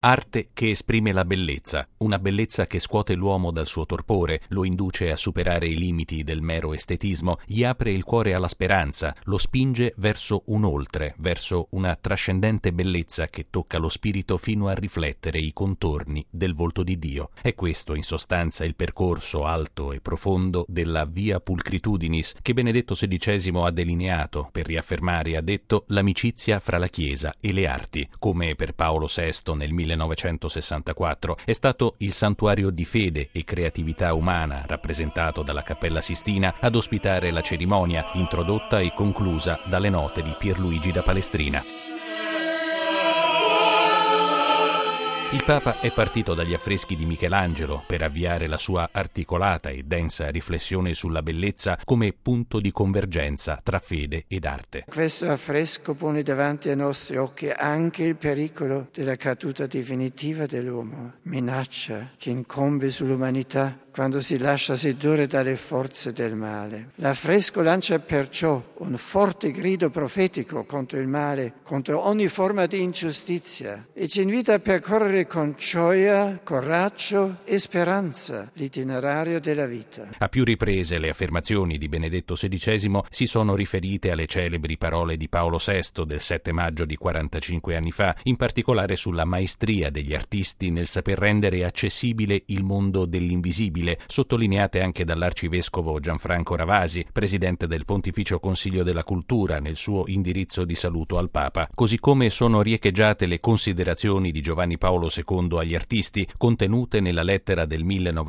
Arte che esprime la bellezza, una bellezza che scuote l'uomo dal suo torpore, lo induce a superare i limiti del mero estetismo, gli apre il cuore alla speranza, lo spinge verso un oltre, verso una trascendente bellezza che tocca lo spirito fino a riflettere i contorni del volto di Dio. È questo, in sostanza, il percorso alto e profondo della Via Pulcritudinis che Benedetto XVI ha delineato per riaffermare, ha detto, l'amicizia fra la Chiesa e le arti. Come per Paolo VI nel 1964 è stato il santuario di fede e creatività umana, rappresentato dalla Cappella Sistina, ad ospitare la cerimonia, introdotta e conclusa dalle note di Pierluigi da Palestrina. Il Papa è partito dagli affreschi di Michelangelo per avviare la sua articolata e densa riflessione sulla bellezza come punto di convergenza tra fede ed arte. Questo affresco pone davanti ai nostri occhi anche il pericolo della caduta definitiva dell'uomo, minaccia che incombe sull'umanità quando si lascia sedurre dalle forze del male. L'affresco lancia perciò un forte grido profetico contro il male, contro ogni forma di ingiustizia e ci invita a percorrere con gioia, coraggio e speranza l'itinerario della vita. A più riprese le affermazioni di Benedetto XVI si sono riferite alle celebri parole di Paolo VI del 7 maggio di 45 anni fa, in particolare sulla maestria degli artisti nel saper rendere accessibile il mondo dell'invisibile, sottolineate anche dall'arcivescovo Gianfranco Ravasi, presidente del Pontificio Consiglio della Cultura, nel suo indirizzo di saluto al Papa, così come sono riecheggiate le considerazioni di Giovanni Paolo II agli artisti, contenute nella lettera del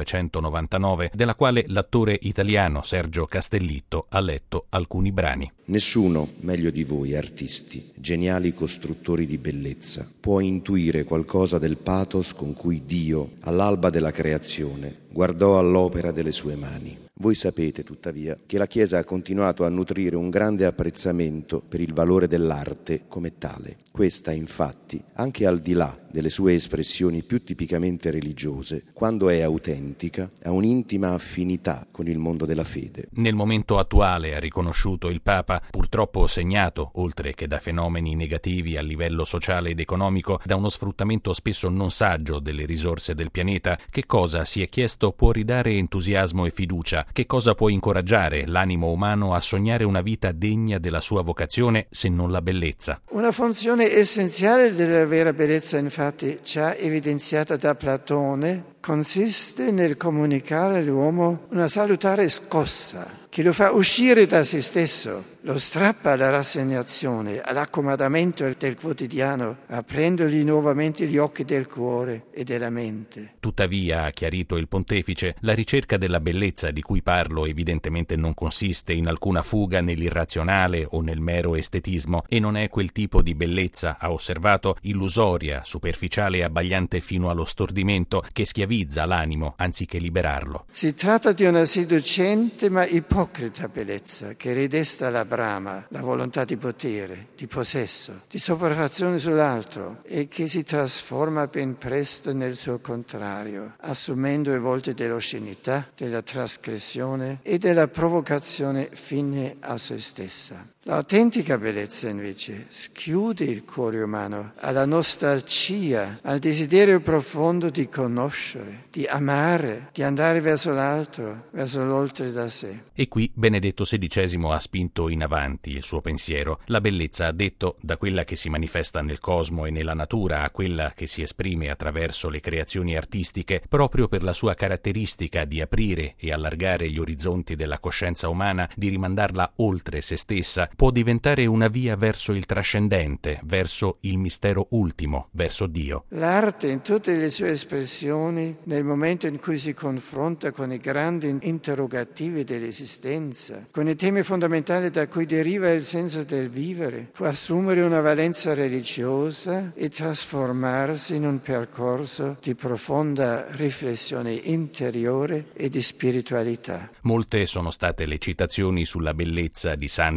1999, della quale l'attore italiano Sergio Castellitto ha letto alcuni brani. Nessuno, meglio di voi artisti, geniali costruttori di bellezza, può intuire qualcosa del pathos con cui Dio, all'alba della creazione, guardò all'opera delle sue mani. Voi sapete, tuttavia, che la Chiesa ha continuato a nutrire un grande apprezzamento per il valore dell'arte come tale. Questa, infatti, anche al di là delle sue espressioni più tipicamente religiose, quando è autentica, ha un'intima affinità con il mondo della fede. Nel momento attuale, ha riconosciuto il Papa, purtroppo segnato, oltre che da fenomeni negativi a livello sociale ed economico, da uno sfruttamento spesso non saggio delle risorse del pianeta, che cosa, si è chiesto, può ridare entusiasmo e fiducia? Che cosa può incoraggiare l'animo umano a sognare una vita degna della sua vocazione se non la bellezza? Una funzione essenziale della vera bellezza, infatti, già evidenziata da Platone, consiste nel comunicare all'uomo una salutare scossa che lo fa uscire da se stesso, lo strappa alla rassegnazione, all'accomodamento del quotidiano, aprendogli nuovamente gli occhi del cuore e della mente. Tuttavia, ha chiarito il pontefice, la ricerca della bellezza di cui parlo evidentemente non consiste in alcuna fuga nell'irrazionale o nel mero estetismo e non è quel tipo di bellezza, ha osservato, illusoria, superficiale e abbagliante fino allo stordimento, che schiavizza l'animo anziché liberarlo. Si tratta di una seducente ma ipocrita bellezza che ridesta la brama, la volontà di potere, di possesso, di sopraffazione sull'altro e che si trasforma ben presto nel suo contrario, assumendo i volti dell'oscenità, della trasgressione e della provocazione fine a se stessa. L'autentica bellezza, invece, schiude il cuore umano alla nostalgia, al desiderio profondo di conoscere, di amare, di andare verso l'altro, verso l'oltre da sé. E qui Benedetto XVI ha spinto in avanti il suo pensiero. La bellezza, ha detto, da quella che si manifesta nel cosmo e nella natura a quella che si esprime attraverso le creazioni artistiche, proprio per la sua caratteristica di aprire e allargare gli orizzonti della coscienza umana, di rimandarla oltre se stessa, può diventare una via verso il trascendente, verso il mistero ultimo, verso Dio. L'arte in tutte le sue espressioni, nel momento in cui si confronta con i grandi interrogativi dell'esistenza, con i temi fondamentali da cui deriva il senso del vivere, può assumere una valenza religiosa e trasformarsi in un percorso di profonda riflessione interiore e di spiritualità. Molte sono state le citazioni sulla bellezza di santi come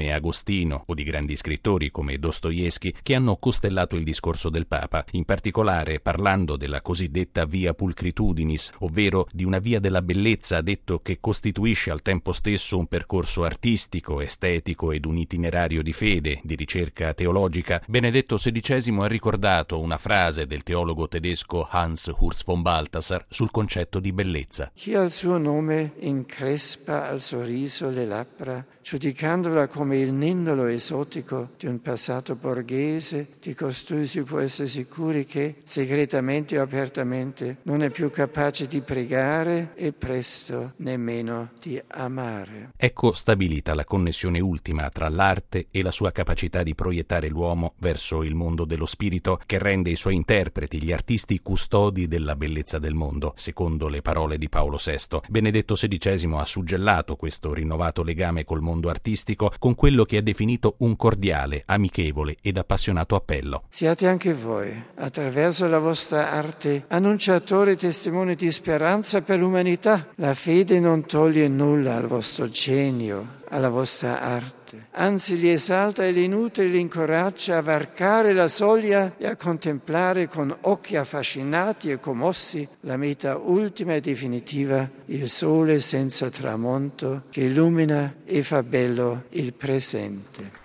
come Agostino o di grandi scrittori come Dostoevskij che hanno costellato il discorso del Papa, in particolare parlando della cosiddetta via pulcritudinis, ovvero di una via della bellezza, ha detto che costituisce al tempo stesso un percorso artistico, estetico ed un itinerario di fede, di ricerca teologica. Benedetto XVI ha ricordato una frase del teologo tedesco Hans Urs von Balthasar sul concetto di bellezza. Chi al suo nome increspa al sorriso le labbra, giudicandola come il ninnolo esotico di un passato borghese, di costui si può essere sicuri che, segretamente o apertamente, non è più capace di pregare e presto nemmeno di amare. Ecco stabilita la connessione ultima tra l'arte e la sua capacità di proiettare l'uomo verso il mondo dello spirito, che rende i suoi interpreti, gli artisti, custodi della bellezza del mondo, secondo le parole di Paolo VI. Benedetto XVI ha suggellato questo rinnovato legame col mondo artistico con quello che ha definito un cordiale, amichevole ed appassionato appello. Siate anche voi, attraverso la vostra arte, annunciatori e testimoni di speranza per l'umanità. La fede non toglie nulla al vostro genio, alla vostra arte, anzi li esalta e li nutre e li incoraggia a varcare la soglia e a contemplare con occhi affascinati e commossi la meta ultima e definitiva, il sole senza tramonto che illumina e fa bello il presente.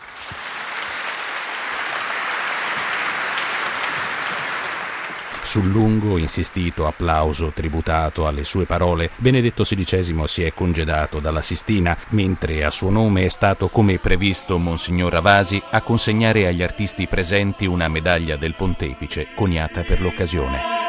Sul lungo, insistito applauso tributato alle sue parole, Benedetto XVI si è congedato dalla Sistina, mentre a suo nome è stato, come previsto, Monsignor Ravasi a consegnare agli artisti presenti una medaglia del Pontefice coniata per l'occasione.